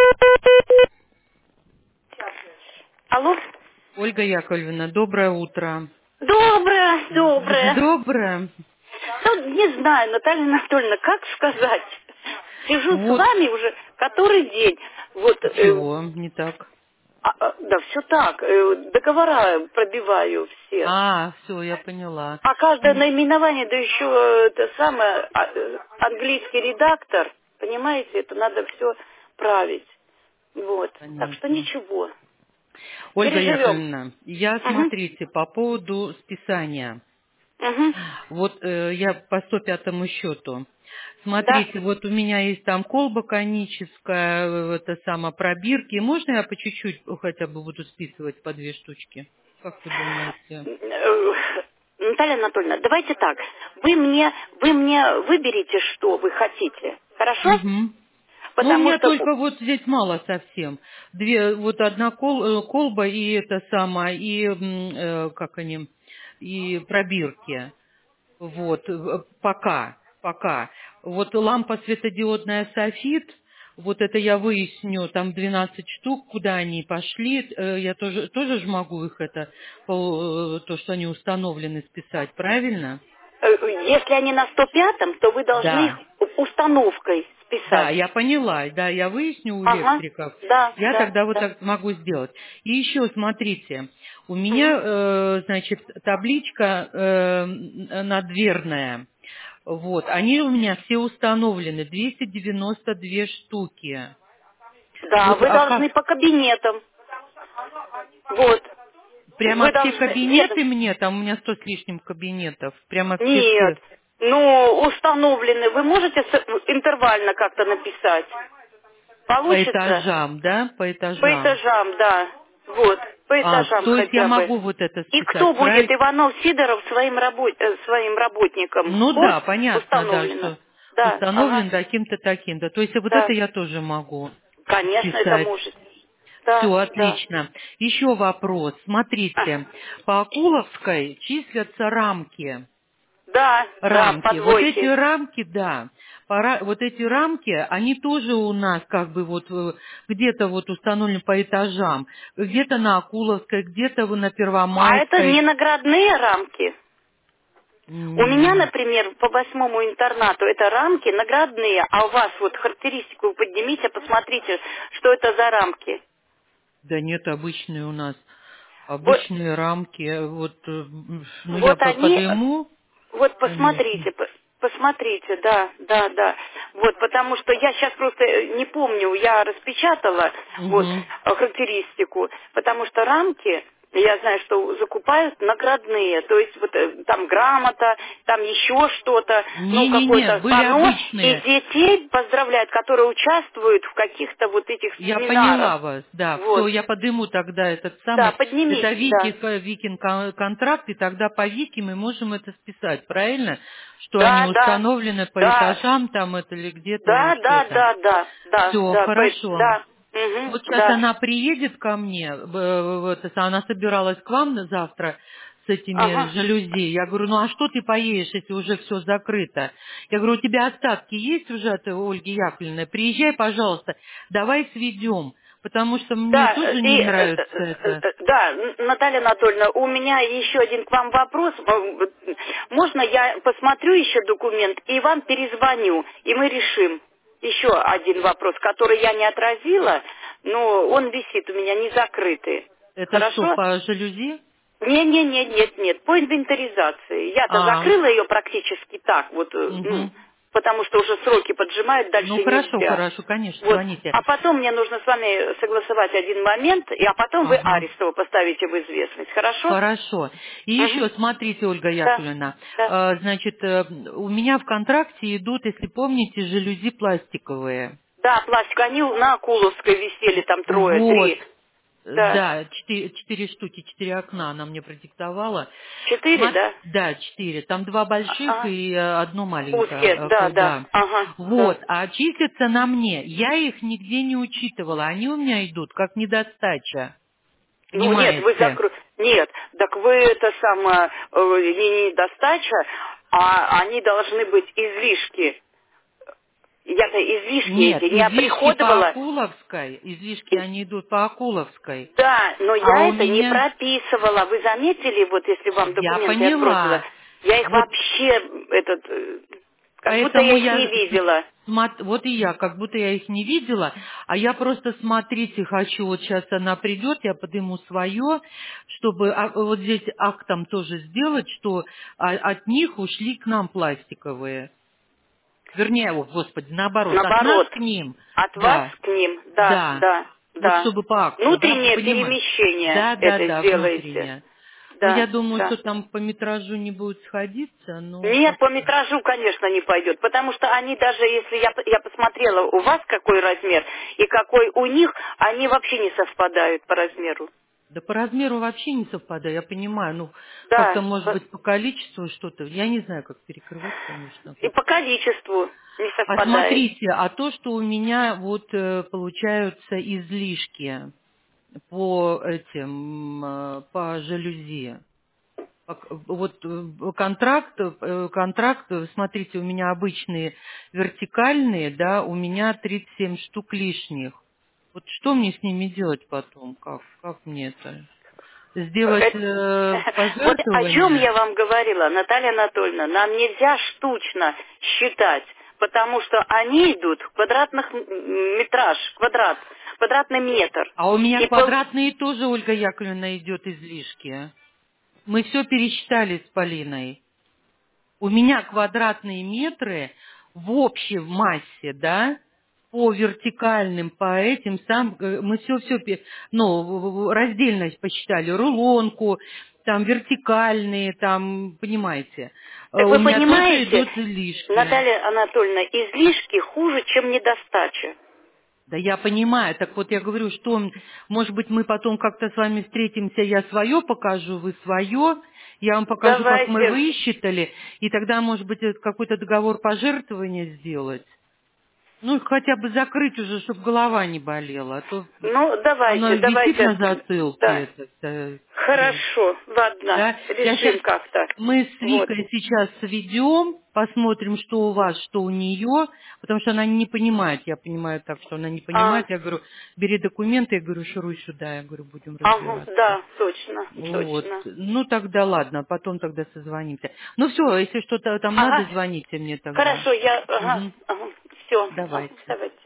Алло? Ольга Яковлевна, доброе утро. Доброе, доброе. Доброе. Ну, не знаю, Наталья Анатольевна, как сказать. Сижу с Вот вами уже который день. Вот, чего, не так. да, все так. Договора пробиваю все. Все, я поняла. А каждое наименование, да еще это самое, английский редактор, понимаете, это надо все править. Вот. Так что Понятно. ничего. Ольга Переживем. Яковлевна, я, Угу. смотрите, по поводу списания. Угу. Вот я по 105-му счету. Да. Смотрите, вот у меня есть там колба коническая, это самое, пробирки. Можно я по чуть-чуть хотя бы буду списывать по 2 штучки? Как вы думаете? Наталья Анатольевна, давайте так. Вы мне выберите, что вы хотите. Хорошо? Угу. Ну, у Потому меня что... только вот здесь мало совсем. Вот одна колба и это самое, и, как они, и пробирки. Вот, пока. Вот лампа светодиодная софит, вот это я выясню, там 12 штук, куда они пошли. Я тоже же могу их то, что они установлены, списать, правильно? Если они на 105-м, то вы должны их Да. установкой Да, списать. я поняла, да, я выясню у Ага. электриков, Да, я да, тогда вот да. так могу сделать. И еще, смотрите, у Мгм. меня, значит, табличка надверная, вот, они у меня все установлены, 292 штуки. Да, Вот, вы должны по кабинетам. Вот. прямо Вы все должны... Нет, кабинеты мне, там у меня 100 с лишним кабинетов, прямо нет. все. Ну, установлены. Вы можете интервально как-то написать? По Получится? этажам, да, по По этажам. этажам, да. Вот, по этажам То есть я хотя бы. могу вот это И кто списать, будет правильно? Иванов Сидоров своим работникам? Ну Вот да, понятно, да, установлено. что Да, ага, установлен таким-то, таким-то. То есть вот это да. я тоже могу Конечно, это списать. может. Да, Все, да. отлично. Еще вопрос. А, Смотрите, по Акуловской числятся рамки. да, да, Рамки. Вот эти подвойки. рамки, да. Вот эти рамки, они тоже у нас как бы вот где-то вот установлены по этажам. Где-то на Акуловской, где-то на А это не Первомайской. наградные рамки. У меня, М, например, по 8-му интернату это рамки наградные, а у вас вот характеристику поднимите, посмотрите, что это за рамки. Да нет, обычные у нас. Вот, Обычные рамки, вот, ну я вот они, подыму, вот конечно. посмотрите, посмотрите, да, да, да. Вот, потому что я сейчас просто не помню, я распечатала вот Угу. характеристику, потому что рамки, я знаю, что закупают наградные, то есть вот там грамота, там еще что-то, ну Не-не-не, какое-то были панно, и обычные. детей поздравляют, которые участвуют в каких-то вот этих Я поняла семинарах. вас, да. Все, Вот, я подыму тогда этот да, самый, это поднимите, да, Викин контракт, и тогда по Вики мы можем это списать, правильно? Что они да, да, установлены по да. этажам там это или где-то или Да, да, что-то. да, да, да, Все, да, хорошо. да, угу, Вот сейчас да, она приедет ко мне, она собиралась к вам на завтра с этими ага. жалюзи. Я говорю, ну а что ты поедешь, если уже все закрыто? Я говорю, у тебя остатки есть уже от Ольги Яковлевны? Приезжай, пожалуйста, давай сведем, потому что мне Да, тоже не и, нравится это. да, Наталья Анатольевна, у меня еще один к вам вопрос. Можно я посмотрю еще документ и вам перезвоню, и мы решим? Еще один вопрос, который я не отразила, но он висит у меня не закрытый. Это что, Хорошо? по жалюзи? Нет, по инвентаризации. Я-то А, закрыла ее практически так, вот, ну, угу. потому что уже сроки поджимают, Ну дальше хорошо, нельзя. хорошо, конечно, Вот. звоните. А потом мне нужно с вами согласовать один момент, а потом вы Ага. Арестова поставите в известность, хорошо? Хорошо. И Угу. еще, смотрите, Ольга Да, Яковлевна, да. значит, у меня в контракте идут, если помните, жалюзи пластиковые. Да, пластик, они на Акуловской висели, там трое, Вот. три. Да. Да, 4 штуки, 4 окна она мне продиктовала. Четыре, да? Да, 4. Там 2 больших А, и одно маленькое. узкие, да, да. Да. Ага, да. Вот. А числятся на мне. Я их нигде не учитывала. Они у меня идут как недостача. Ну нет, вы Понимаете? Нет, так вы это самое, не недостача, а они должны быть излишки. Я-то излишки Нет, эти не излишки по оприходовала. Акуловской, излишки они идут по Акуловской. Да, но А я у это не меня, прописывала. Вы заметили, вот если вам я документы отбросила, поняла, я их вот вообще, как будто я поэтому их не я, видела. вот и я, как будто я их не видела, а я просто, смотрите, хочу, вот сейчас она придет, я подниму свое, чтобы вот здесь актом тоже сделать, что от них ушли к нам пластиковые. Вернее, о, господи, наоборот, от нас Наоборот, к ним, от вас да, к ним, да, да. да, Вот да. чтобы по акту, да, Внутреннее понимаешь? перемещение Да, да, это да, сделаете. внутренняя. Ну, я Да, думаю, да. что там по метражу не будет сходиться, но Нет, по как-то... метражу, конечно, не пойдет, потому что они даже, если я посмотрела, у вас какой размер и какой у них, они вообще не совпадают по размеру. Да по размеру вообще не совпадает, я понимаю. Ну, как-то, Да, может быть, по количеству что-то. Я не знаю, как перекрывать, конечно. и Как. по количеству не А совпадает. смотрите, а то, что у меня вот получаются излишки по этим, по жалюзи. Вот контракт, смотрите, у меня обычные вертикальные, да, у меня 37 штук лишних. Вот что мне с ними делать потом? Как мне это? Сделать Это- Вот о чем пожертвование? я вам говорила, Наталья Анатольевна, нам нельзя штучно считать, потому что они идут в квадратных метраж, квадратный метр. А у меня И квадратные тоже, Ольга Яковлевна, идет излишки. Мы все пересчитали с Полиной. У меня квадратные метры в общей массе, да, по вертикальным, по этим мы все, ну, раздельно посчитали, рулонку, там вертикальные, там, понимаете, так у вы меня тоже понимаете, идут излишки. Наталья Анатольевна, излишки хуже, чем недостача. Да я понимаю, так вот я говорю, что, может быть, мы потом как-то с вами встретимся, я свое покажу, вы свое, я вам покажу, как мы Давайте. высчитали, и тогда, может быть, какой-то договор пожертвования сделать. Ну, хотя бы закрыть уже, чтобы голова не болела, а то Ну, оно висит на давайте. Да. затылке, это хрень. Хорошо, ладно, Да? Я сейчас, решим как-то. мы с Вот. Викой сейчас сведем, посмотрим, что у вас, что у нее, потому что она не понимает, я понимаю так, что она не понимает, я говорю, бери документы, я говорю, шуруй сюда, я говорю, будем Ага, разбираться. да, точно, Вот, точно. ну тогда ладно, потом тогда созвонимся. Ну все, если что-то там надо, Ага, звоните мне тогда. хорошо, ага, Мгм. ага, все, Давайте. давайте.